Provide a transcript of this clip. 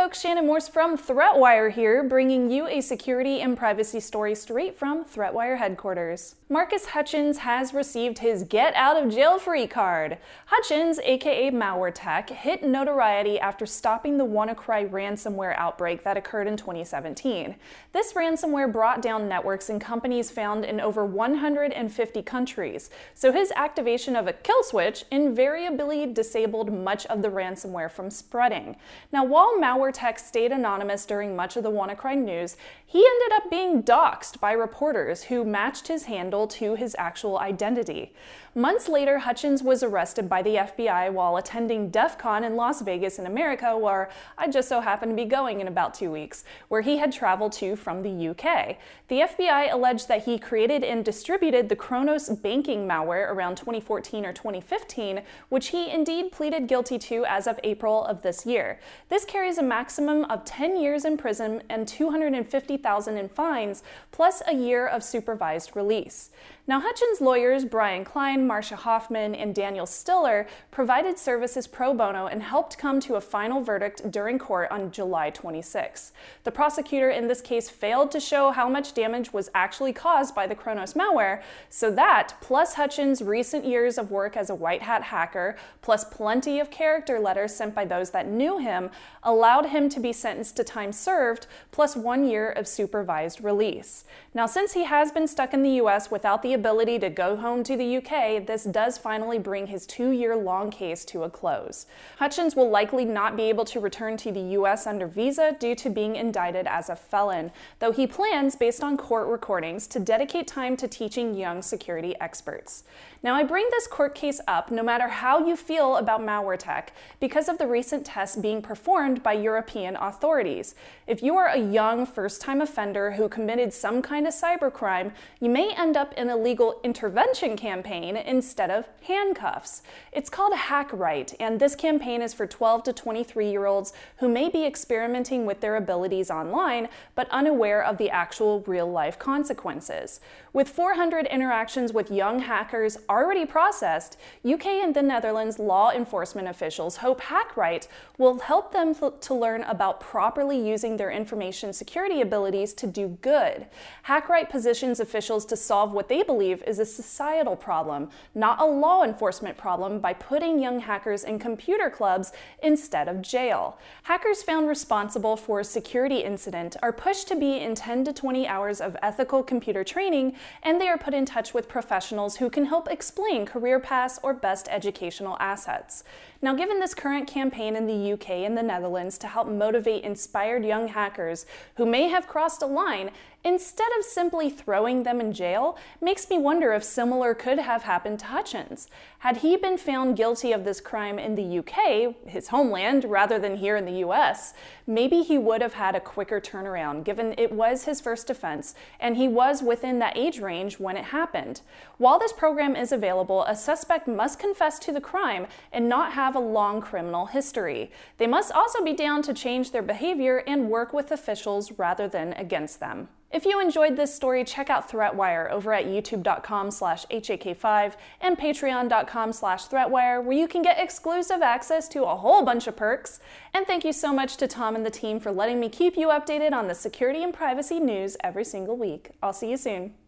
folks, Shannon Morse from ThreatWire here, bringing you a security and privacy story straight from ThreatWire headquarters. Marcus Hutchins has received his get out of jail free card. Hutchins, aka MalwareTech, hit notoriety after stopping the WannaCry ransomware outbreak that occurred in 2017. This ransomware brought down networks and companies found in over 150 countries, so his activation of a kill switch invariably disabled much of the ransomware from spreading. Now, while MalwareTech stayed anonymous during much of the WannaCry news, he ended up being doxxed by reporters who matched his handle to his actual identity. Months later, Hutchins was arrested by the FBI while attending DEF CON in Las Vegas in America, where I just so happen to be going in about 2 weeks, where he had traveled to from the UK. The FBI alleged that he created and distributed the Kronos banking malware around 2014 or 2015, which he indeed pleaded guilty to as of April of this year. This carries a maximum of 10 years in prison and $250,000 in fines, plus a year of supervised release. Now, Hutchins' lawyers, Brian Klein, Marcia Hoffman, and Daniel Stiller, provided services pro bono and helped come to a final verdict during court on July 26. The prosecutor in this case failed to show how much damage was actually caused by the Kronos malware, so that, plus Hutchins' recent years of work as a white hat hacker, plus plenty of character letters sent by those that knew him, allowed him to be sentenced to time served, plus 1 year of supervised release. Now, since he has been stuck in the US without the ability to go home to the UK, this does finally bring his 2-year-long case to a close. Hutchins will likely not be able to return to the US under visa due to being indicted as a felon, though he plans, based on court recordings, to dedicate time to teaching young security experts. Now, I bring this court case up no matter how you feel about MalwareTech because of the recent tests being performed by European authorities. If you are a young first-time offender who committed some kind of cybercrime, you may end up in a legal intervention campaign instead of handcuffs. It's called HackRight, and this campaign is for 12 to 23-year-olds who may be experimenting with their abilities online but unaware of the actual real-life consequences. With 400 interactions with young hackers already processed, UK and the Netherlands law enforcement officials hope HackRight will help them to learn about properly using their information security abilities to do good. HackRight positions officials to solve what they believe is a societal problem, not a law enforcement problem, by putting young hackers in computer clubs instead of jail. Hackers found responsible for a security incident are pushed to be in 10 to 20 hours of ethical computer training, and they are put in touch with professionals who can help explain career paths or best educational assets. Now, given this current campaign in the UK and the Netherlands to help motivate inspired young hackers who may have crossed a line, instead of simply throwing them in jail, makes me wonder if similar could have happened to Hutchins. Had he been found guilty of this crime in the UK, his homeland, rather than here in the US, maybe he would have had a quicker turnaround, given it was his first offense and he was within that age range when it happened. While this program is available, a suspect must confess to the crime and not have a long criminal history. They must also be down to change their behavior and work with officials rather than against them. If you enjoyed this story, check out ThreatWire over at youtube.com/HAK5 and patreon.com/ThreatWire, where you can get exclusive access to a whole bunch of perks. And thank you so much to Tom and the team for letting me keep you updated on the security and privacy news every single week. I'll see you soon.